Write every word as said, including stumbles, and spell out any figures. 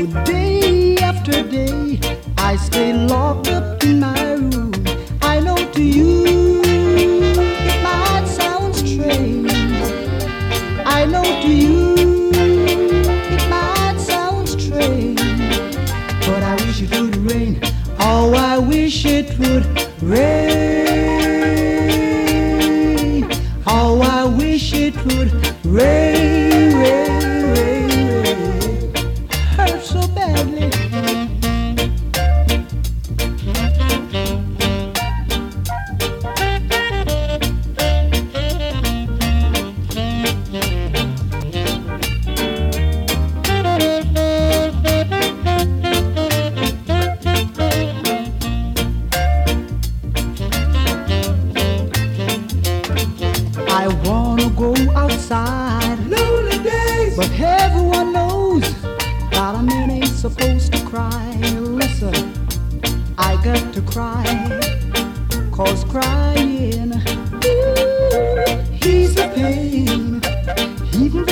Day after day, I stay locked up in my room. I know to you it might sound strange. I know to you it might sound strange, but I wish it would rain. Oh, I wish it would rain. Oh, I wish it would rain, rain, rain, rain. Hurt so badly. I wanna go outside, lonely days, but everyone knows that a man ain't supposed to cry. Listen, I got to cry, cause crying, ooh, he's a pain. Even